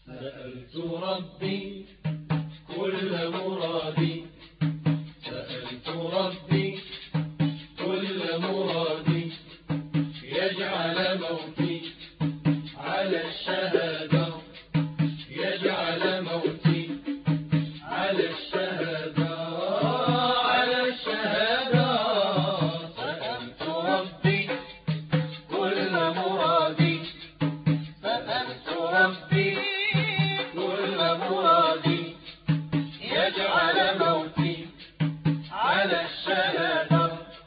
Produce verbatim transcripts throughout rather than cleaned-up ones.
سألت ربي كل مرادي، سألت ربي كل مرادي، يجعل موتي على الشهادة، يجعل موتي على الشهادة، على الشهادة. سألت ربي كل مرادي، سألت ربي كل مرادي، يجعل موتي على الشهادة،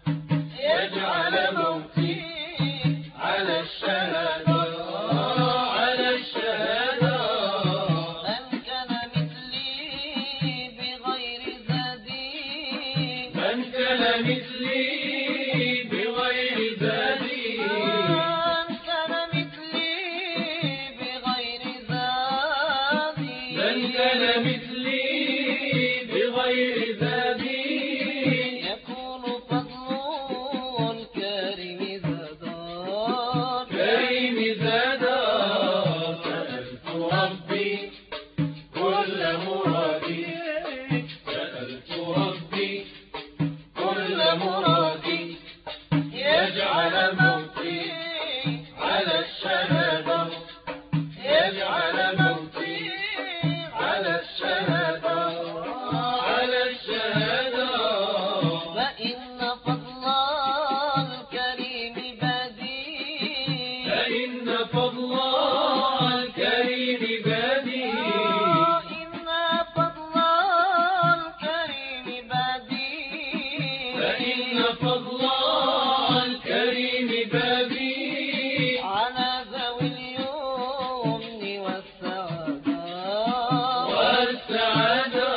يجعل موتي على الشهادة، على الشهادة. من كان مثلي بغير زادي، من كان مثلي بغير زادي، من كان مثلي بغير زادي، من كان مثلي بغير زادي، يكون فضل الكريم زادا، كريم زادا. سألت ربي كل مرادي، سألت ربي كل مرادي، يجعل موتي على الشهادة، يجعل موتي على الشهادة، على الشهادة. فإن فضل الكريم بادي، فإن فضل الكريم بادي، إن فضل الكريم بادي، فإن فضل الكريم بادي، على ذوي اليمن والسعادة، والسعادة.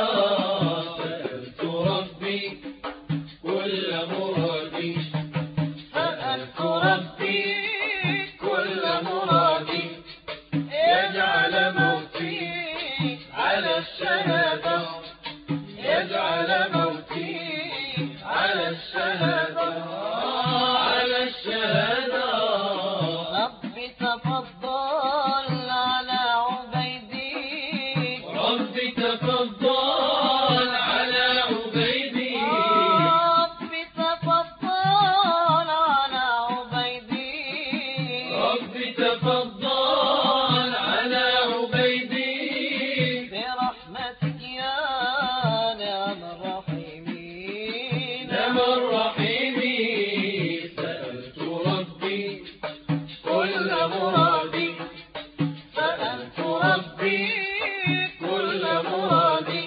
سألت ربي كل مرادي، سألت ربي كل مرادي، يجعل موتي على الشهادة، يجعل موتي على الشهادة، على الشهادة. رب تفضل على عبيدي، رب تفضل على عبيدي، رب تفضل على عبيدي، رب تفضل على عبيدي، برحمتك يا نعم الرحيمين، نعم الرحيم. سألت ربي كل مرادي، سألت ربي كل مرادي،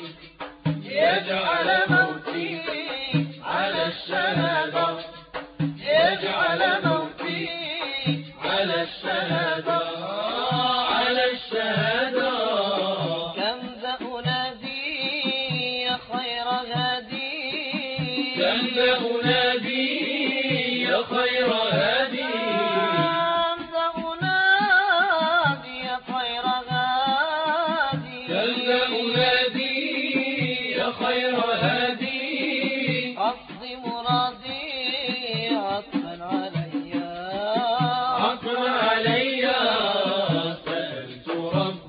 يجعل موتي على الشهادة، يجعل موتي على الشهادة، على الشهادة. كم ذا أنادي يا خير هادي، كم ذا أنادي يا خير هادي، كم ذا أنادي يا خير هادي، كم ذا أنادي يا خير هادي، قصد مرادي عطفا علي، عطفا علي. سألت ربي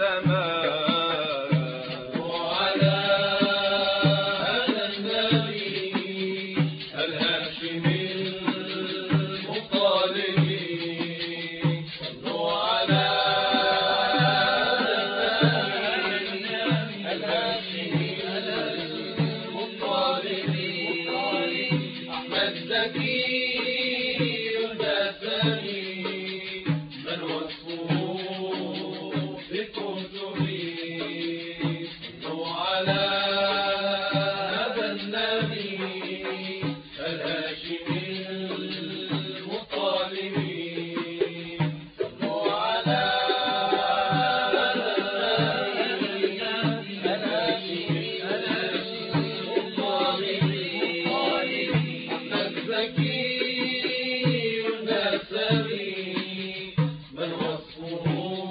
الزمان. صلوا على هذا النبي الهاشمي المطلبي. صلوا على أحمد زكي الدسمي من وصفه بكتبه. صلوا على هذا النبي الهاشمي المطلبي. صلوا على هذا النبي الهاشمي المطلبي. أحمد زكي النسبي من وصفه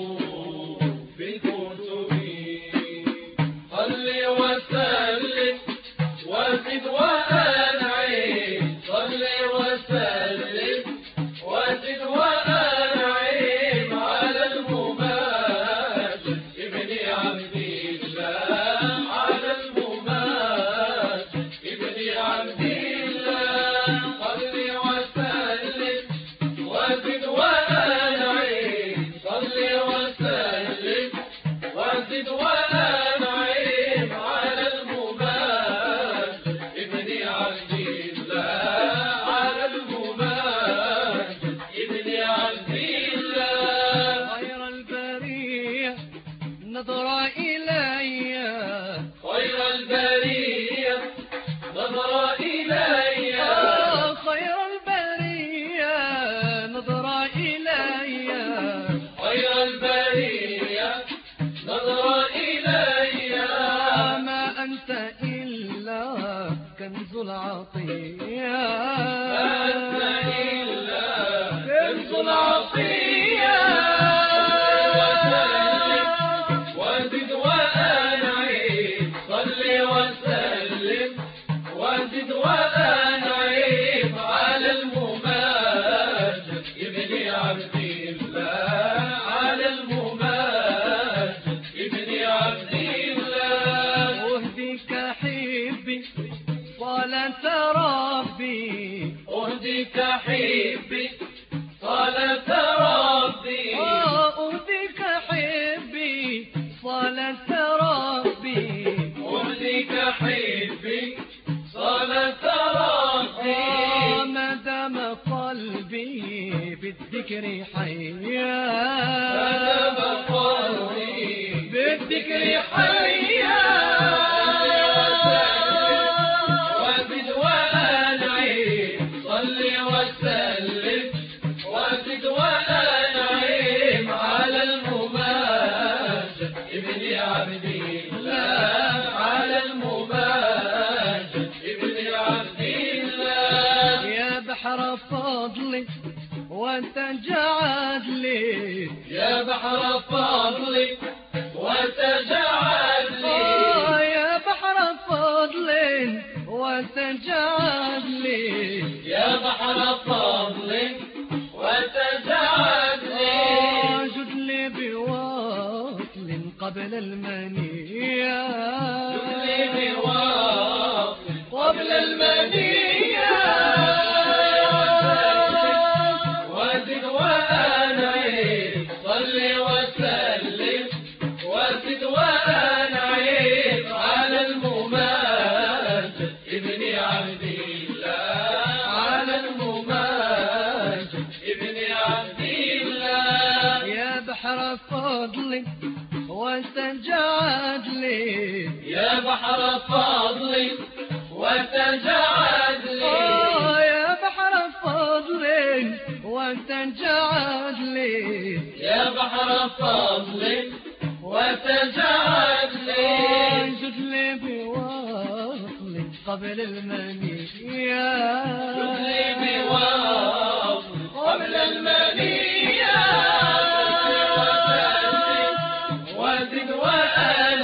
بكتبه. صل وسلم وزد وأنعم. صل وسلم وزد وأنعم على المماجد ابن عبد الله. على المماجد ابن عبد الله. صل وسلم وزد وأنعم. صل وسلم وزد وأنعم على المماجد ابن عبد الله. على المماجد ابن عبد الله. خير البرية نظر إلي. خير البرية نظر إلي. خير البرية نظر إلي. خير البرية نظر إلي. ما أنت إلا كنز العطية. ما أنت إلا كنز العطية. وزد وأنعم. صل وسلم وزد وأنعم على المماجد ابن عبد الله. على المماجد ابن عبد الله. أهديك حبي صلاة ربي. أهديك حبي صلاة ربي. أهديك حبي صلاة ربي. أهديك حبي صلاة ربي. ما دام قلبي بالذكر حيا. كتب قلبي بالذكر حيا. وزد وأنعم. صل وسلم وزد وأنعم على المماجد ابن عبد الله. على المماجد ابن عبد الله. يا بحر فضلي وتجعد لي. يا بحر فضلك وتجعل لي. آه يا بحر فضل وتجعل لي. يا بحر فضلك وتجعل لي. آه جد لي بوصل قبل المنية. جد لي بوصل قبل المنية. وزد وأنعم. صل وسلم وزد وأنعم على المماجد ابن عبد الله. على المماجد ابن عبد الله. يا بحر فضل وتجعد لي. يا بحر فضلك وتجعل لي. آه يا بحر فضل وتجعد لي. يا بحر فضلك وتجعل لي. جد لي بوصل قبل المنية. جد لي بوصل قبل المنية. وزد وأنعم.